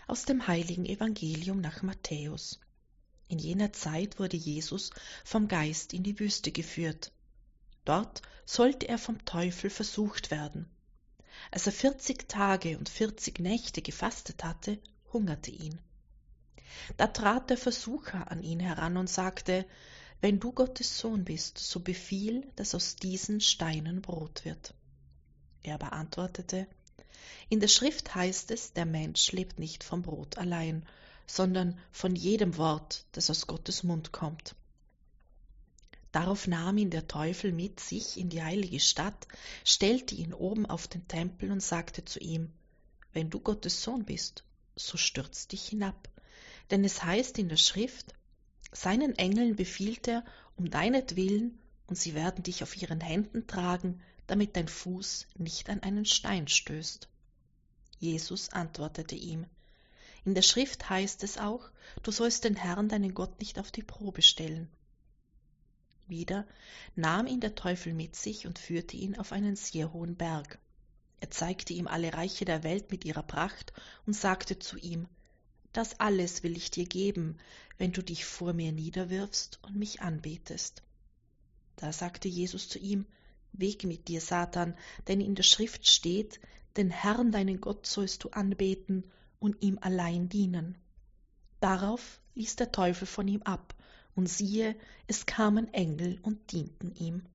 Aus dem heiligen Evangelium nach Matthäus. In jener Zeit wurde Jesus vom Geist in die Wüste geführt. Dort sollte er vom Teufel versucht werden. Als er 40 Tage und 40 Nächte gefastet hatte, hungerte ihn. Da trat der Versucher an ihn heran und sagte: Wenn du Gottes Sohn bist, so befiehl, dass aus diesen Steinen Brot wird. Er aber antwortete: In der Schrift heißt es, der Mensch lebt nicht vom Brot allein, sondern von jedem Wort, das aus Gottes Mund kommt. Darauf nahm ihn der Teufel mit sich in die heilige Stadt, stellte ihn oben auf den Tempel und sagte zu ihm: Wenn du Gottes Sohn bist, so stürz dich hinab. Denn es heißt in der Schrift: Seinen Engeln befiehlt er um deinetwillen, und sie werden dich auf ihren Händen tragen, damit dein Fuß nicht an einen Stein stößt. Jesus antwortete ihm: In der Schrift heißt es auch, du sollst den Herrn, deinen Gott, nicht auf die Probe stellen. Wieder nahm ihn der Teufel mit sich und führte ihn auf einen sehr hohen Berg. Er zeigte ihm alle Reiche der Welt mit ihrer Pracht und sagte zu ihm: Das alles will ich dir geben, wenn du dich vor mir niederwirfst und mich anbetest. Da sagte Jesus zu ihm: Weg mit dir, Satan, denn in der Schrift steht: Den Herrn, deinen Gott, sollst du anbeten und ihm allein dienen. Darauf ließ der Teufel von ihm ab, und siehe, es kamen Engel und dienten ihm.